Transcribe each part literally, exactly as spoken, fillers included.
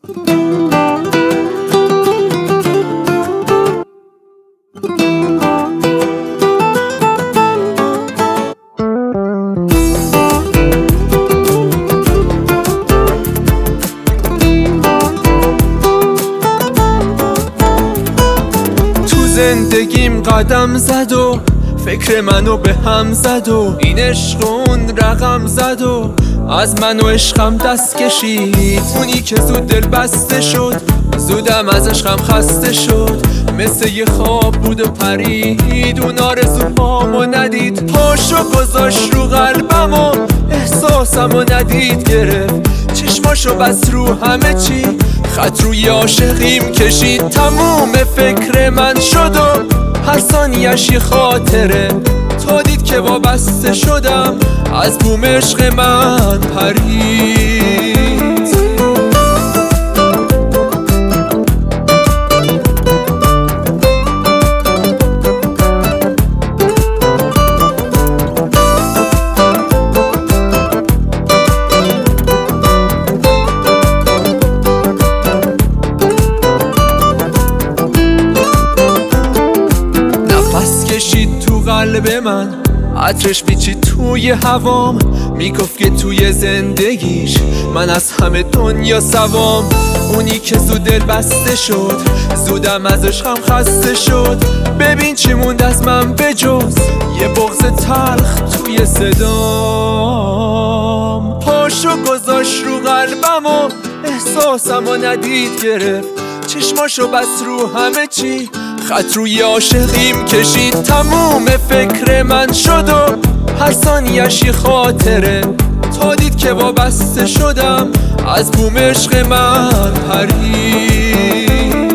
زندگیم قدم زد و فکر منو به هم زد و این عشق اون رقم زد و از من و عشقم دست کشید. اونی که زود دل بسته شد زودم از عشقم خسته شد. مثل یه خواب بود و پرید اون آرزوهامو ندید. پاشو گذاشت رو قلبم و احساسم و ندید گرفت. چشماشو بس رو همه چی خط روی عاشقیم کشید. تموم فکر من شد و هر ثانیه‌اش یه خاطره. تا دید که وابسته شدم از بوم عشق من پرید. کشید تو قلب من عطرش پیچید توی هوام. میگفت که توی زندگیش من از همه دنیا سوام. اونی که زود دل بسته شد زودم از عشقم خسته شد. ببین چی موند از من به جز یه بغض تلخ توی صدام. پاشو گذاشت رو قلبم و احساسم و ندید گرفت. چشماشو بس رو همه چی خط روی عاشقیم کشید. تموم فکر من شد و هر ثانیه‌اش یه خاطره. تا دید که وابسته شدم از بوم عشق من پرید.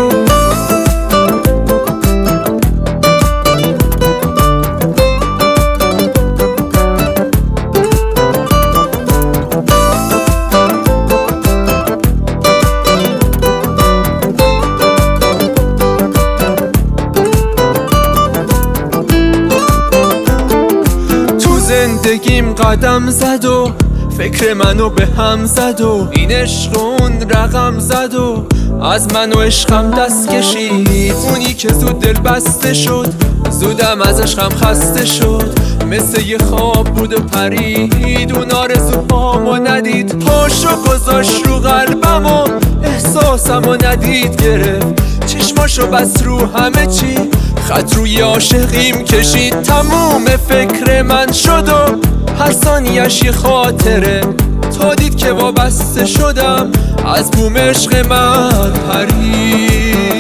زندگیم قدم زد و فکر منو به هم زد و این عشق اون رقم زد و از من و عشقم دست کشید. اونی که زود دل بسته شد زودم از عشقم خسته شد. مثل یه خواب بود و پرید اون آرزوهامو ندید. پاشو گذاشت رو قلبم و احساسم و ندید گرفت. چشماشو بس رو همه چی خط روی عاشقیم کشید. تموم فکر من شد و هر ثانیه‌اش یه خاطره. تا دید که وابسته شدم از بوم عشق من پرید.